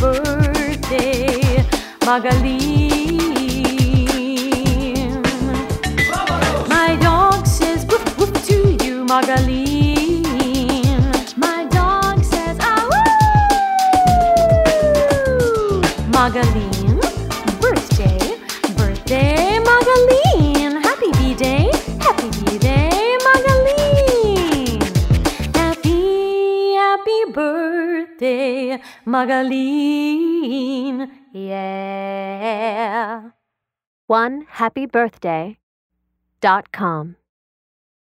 birthday, Magaline. My dog says woof woof to you, Magaline. My dog says ah woo. Magaline, birthday, birthday, Magaline. Happy B-Day, happy B-Day, Magaline. Happy birthday, Magaline. Yeah. OneHappyBirthday.com